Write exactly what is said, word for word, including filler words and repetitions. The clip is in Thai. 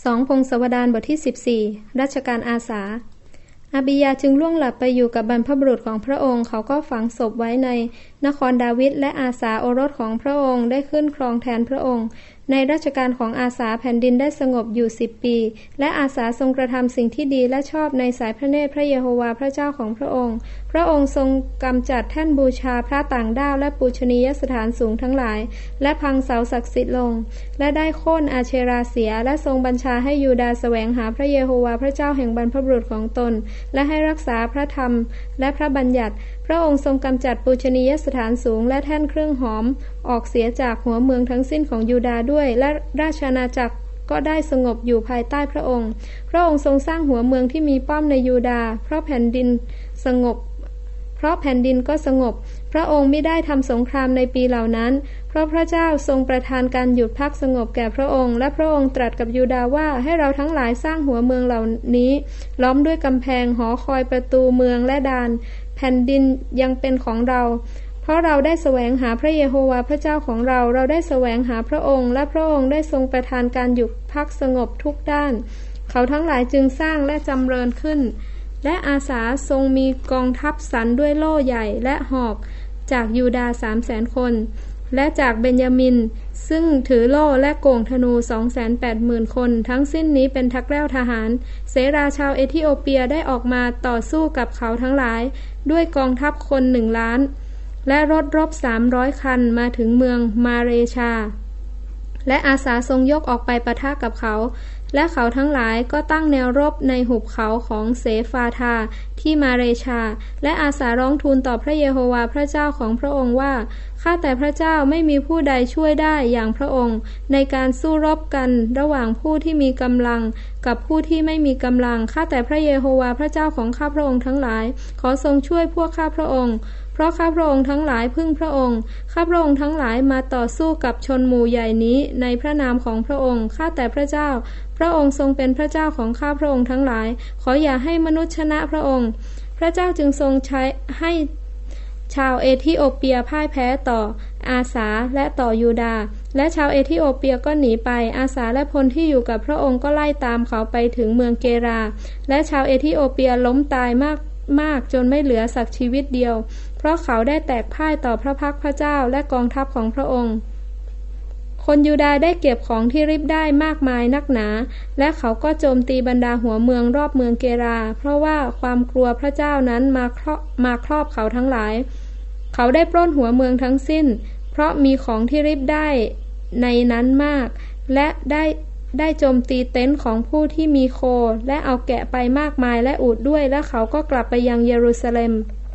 สองพงศาวดารบทที่สิบสี่ราชการอาสาอาบิยาจึงล่วงหลับไปอยู่กับบรรพบุรุษของพระองค์เขาก็ฝังศพไว้ในนครดาวิดและอาสาโอรสของพระองค์ได้ขึ้นครองแทนพระองค์ในราชการของอาสาแผ่นดินได้สงบอยู่สิบปีและอาสาทรงกระทำสิ่งที่ดีและชอบในสายพระเนตรพระเยโฮวาห์พระเจ้าของพระองค์พระองค์ทรงกำจัดแท่นบูชาพระต่างดาวและปูชนียสถานสูงทั้งหลายและพังเสาศักดิ์สิทธิ์ลงและได้โค่นอาเชราเสียและทรงบัญชาให้ยูดาห์แสวงหาพระเยโฮวาห์พระเจ้าแห่งบรรพบุรุษของตนและให้รักษาพระธรรมและพระบัญญัติพระองค์ทรงกำจัดปูชนียสถานสูงและแท่นเครื่องหอมออกเสียจากหัวเมืองทั้งสิ้นของยูดาห์ด้วยและราชอาณาจักรก็ได้สงบอยู่ภายใต้พระองค์พระองค์ทรงสร้างหัวเมืองที่มีป้อมในยูดาห์เพราะแผ่นดินสงบเพราะแผ่นดินก็สงบพระองค์ไม่ได้ทำสงครามในปีเหล่านั้นเพราะพระเจ้าทรงประทานการหยุดพักสงบแก่พระองค์และพระองค์ตรัสกับยูดาห์ว่าให้เราทั้งหลายสร้างหัวเมืองเหล่านี้ล้อมด้วยกำแพงหอคอยประตูเมืองและด่านแผ่นดินยังเป็นของเราเพราะเราได้แสวงหาพระเยโฮวาห์พระเจ้าของเราเราได้แสวงหาพระองค์และพระองค์ได้ทรงประทานการหยุดพักสงบทุกด้านเขาทั้งหลายจึงสร้างและจำเริญขึ้นและอาสาทรงมีกองทัพสันด้วยโล่ใหญ่และหอกจากยูดาห์สามแสนคนและจากเบนยามินซึ่งถือโล่และโก่งธนูสองแสนแปดหมื่นคนทั้งสิ้นนี้เป็นทักแร้วทหารเสราชาวเอธิโอเปียได้ออกมาต่อสู้กับเขาทั้งหลายด้วยกองทัพคนหนึ่งล้านและรถรบสามร้อยคันมาถึงเมืองมาเรชาและอาสาทรงยกออกไปปะทะกับเขาและเขาทั้งหลายก็ตั้งแนวรบในหุบเขาของเสฟาทาที่มาเรชาและอาสาร้องทูลต่อพระเยโฮวาห์พระเจ้าของพระองค์ว่าข้าแต่พระเจ้าไม่มีผู้ใดช่วยได้อย่างพระองค์ในการสู้รบกันระหว่างผู้ที่มีกำลังกับผู้ที่ไม่มีกำลังข้าแต่พระเยโฮวาห์พระเจ้าของข้าพระองค์ทั้งหลายขอทรงช่วยพวกข้าพระองค์เพราะข้าพระองค์ทั้งหลายพึ่งพระองค์ข้าพระองค์ทั้งหลายมาต่อสู้กับชนหมู่ใหญ่นี้ในพระนามของพระองค์ข้าแต่พระเจ้าพระองค์ทรงเป็นพระเจ้าของข้าพระองค์ทั้งหลายขออย่าให้มนุษย์ชนะพระองค์พระเจ้าจึงทรงใช้ให้ชาวเอธิโอเปียพ่ายแพ้ต่ออาสาและต่อยูดาห์และชาวเอธิโอเปียก็หนีไปอาสาและพลที่อยู่กับพระองค์ก็ไล่ตามเขาไปถึงเมืองเกราและชาวเอธิโอเปียล้มตายมากมากจนไม่เหลือสักชีวิตเดียวเพราะเขาได้แตกพ่ายต่อพระพักพระเจ้าและกองทัพของพระองค์คนยูดาห์ได้เก็บของที่ริบได้มากมายนักหนาและเขาก็โจมตีบรรดาหัวเมืองรอบเมืองเกราเพราะว่าความกลัวพระเจ้านั้นมาครอบมาครอบเขาทั้งหลายเขาได้ปล้นหัวเมืองทั้งสิ้นเพราะมีของที่ริบได้ในนั้นมากและได้ได้โจมตีเต็นท์ของผู้ที่มีโคและเอาแกะไปมากมายและอูฐด้วยและเขาก็กลับไปยังเยรูซาเล็ม